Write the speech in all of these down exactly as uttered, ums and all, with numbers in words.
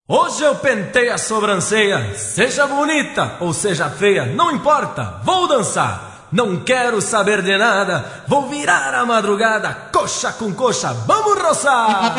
Hoje eu pentei a sobrancelha, seja bonita ou seja feia, não importa, vou dançar. Não quero saber de nada, vou virar a madrugada, coxa com coxa, vamos roçar.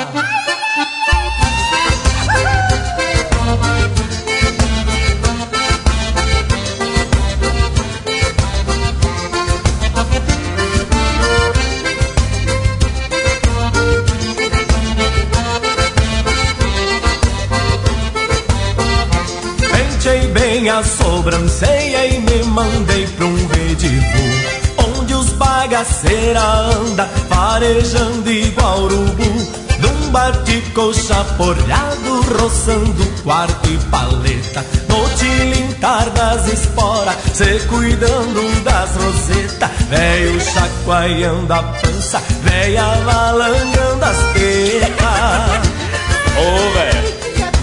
Pentei bem a sobrancelha e me mandei pra um redivo, onde os bagaceira anda farejando igual urubu, num bate-coxa porreado, roçando quarto e paleta, no tilintar das esporas, se cuidando das rosetas, velho chacoalhando a pança, velha balangando as tetas. Ô, velho!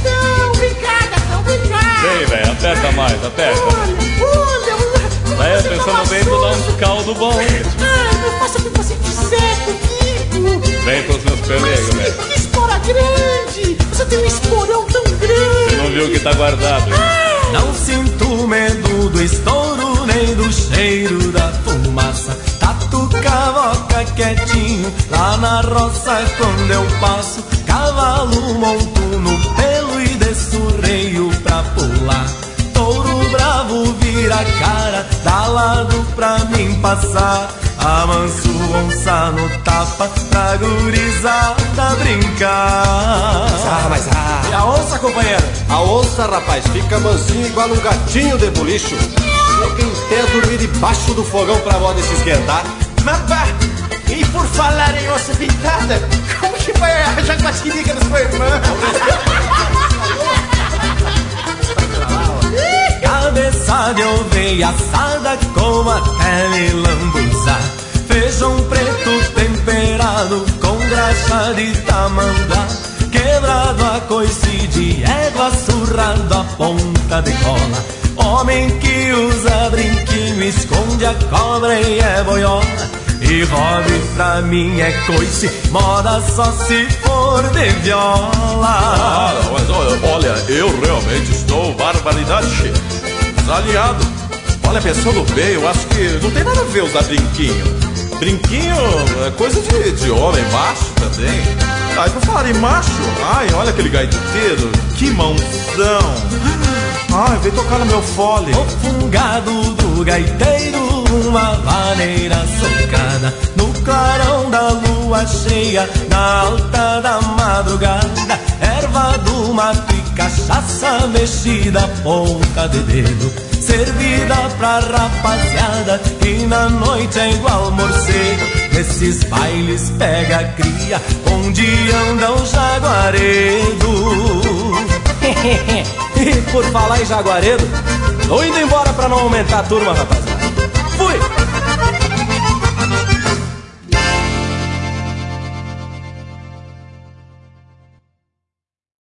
Vem, velho, aperta mais, aperta. Olha, olha. Vai pensando bem, tu dá um caldo bom. Ai, eu faço o que você quiser comigo. Vem com os meus pelegos, velho. Que espora grande. Você tem um esporão tão grande. Você não viu o que tá guardado. Ai. Não sinto medo do estouro, nem do cheiro da fumaça. Tatu cavoca quietinho, lá na roça quando eu passo. Cavalo monto no pelo e desço o reio pra pular. Touro bravo vira a cara, dá lado pra mim passar. Amanso onça no tapa, pra gurizada brincar. Ah, mas ah. E a onça, companheiro? A onça, rapaz, fica mansinho igual um gatinho de bolicho. Chega em pé dormir debaixo do fogão pra moda se esquentar. Mapa, e por falar em onça pintada, como que vai a jaguatirica da sua irmã? Cabeça de ovelha assada com até me lambuzar. Feijão preto temperado com graxa de tamanduá. Quebrado a coice de égua, surrado a ponta de cola. Homem que usa brinquinho, esconde a cobra e é boiola. E hobby pra mim é coice, moda só se for de viola. Ah, mas olha, olha, eu realmente estou barbaridade desalinhado. Olha, pensando bem, eu acho que não tem nada a ver usar brinquinho. Brinquinho é coisa de, de homem, macho também. Ai, por falar em macho, ai, olha aquele gaiteiro, que mãozão. Ai, veio tocar no meu fole. O fungado do gaiteiro, uma vaneira socada no clarão da lua cheia, na alta da madrugada. Erva do mato e cachaça mexida, ponta de dedo, servida pra rapaziada que na noite é igual morcego. Nesses bailes pega a cria, onde anda o jaguaredo. E por falar em jaguaredo, tô indo embora pra não aumentar a turma, rapaz.